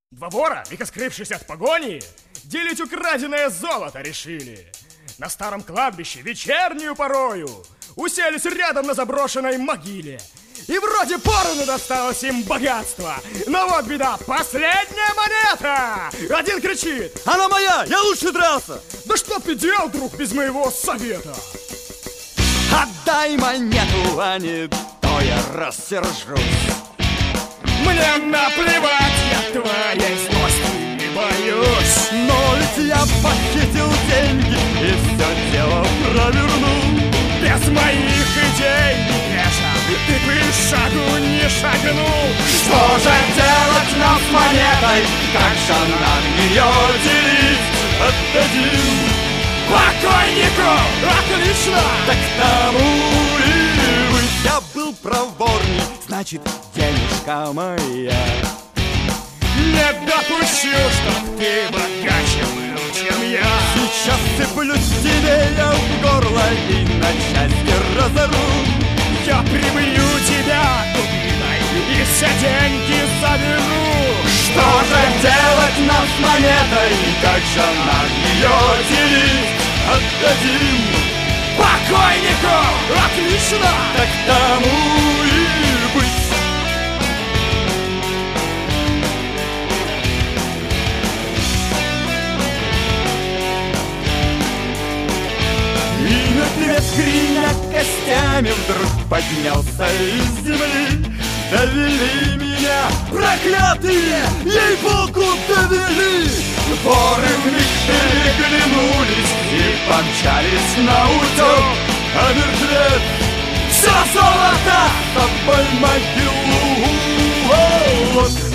Два вора, века скрывшись от погони, делить украденное золото решили. На старом кладбище вечернюю порою уселись рядом на заброшенной могиле. И вроде поровну досталось им богатство. Но вот беда, последняя монета! Один кричит: она моя, я лучше дрался! Да что ты делал, друг, без моего совета? Отдай монету, а не то я рассержусь. Мне наплевать, я твоей злости не боюсь. Но ведь я похитил деньги и все дело провернул. Без моих идей не греша, ты бы шагу не шагнул. Что же делать нам с монетой? Как же нам ее делить? Отдадим покойнику! Отлично! Так тому и быть. Я был проворней, значит, денежка моя. Не допущу, чтоб ты богаче был, чем я. Сейчас сыплюсь тебе я в горло и на части разору. Я прибью тебя дубиной и все деньги заберу. Что же делать нам с монетой? Как же нам ее делить? Отдадим покойнику! Отлично! Так тому и быть. И мертвец, гремя костями, вдруг поднялся из земли. Довели меня, проклятые, ей-богу, довели. Воры вмиг переглянулись и помчались на утек. А мертвец все золото с собой могилу. Вот